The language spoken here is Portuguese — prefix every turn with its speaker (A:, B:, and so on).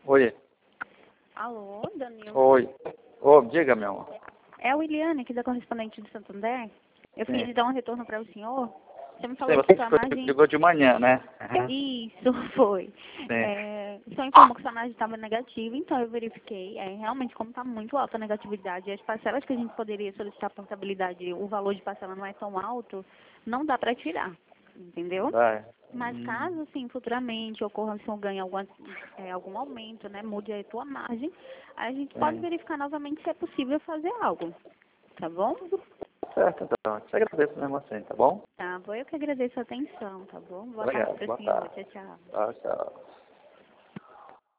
A: Oi.
B: Alô, Danilo?
A: Oi. Ô, diga, meu amor.
B: É a Williane, aqui da correspondente do Santander. Eu fiquei de dar um retorno para o senhor. Você me
A: Sim,
B: falou que
A: você
B: sua
A: que
B: margem...
A: ligou de manhã, né? Uhum.
B: Isso, foi.
A: Sim.
B: O senhor informou que sua margem estava negativa, então eu verifiquei. Realmente, como está muito alta a negatividade, as parcelas que a gente poderia solicitar a portabilidade, o valor de parcela não é tão alto, não dá para tirar, entendeu?
A: Vai.
B: Mas caso, sim, futuramente ocorra, se eu ganhe algum aumento, né, mude a tua margem, a gente pode
A: Sim.
B: verificar novamente se é possível fazer algo, tá bom?
A: Certo, então. Te agradeço mesmo assim, tá bom?
B: Tá bom, eu que agradeço a atenção, tá bom? Boa tarde
A: Obrigado.
B: para o
A: Boa
B: senhor,
A: tarde.
B: tchau, tchau.
A: Tchau, tchau.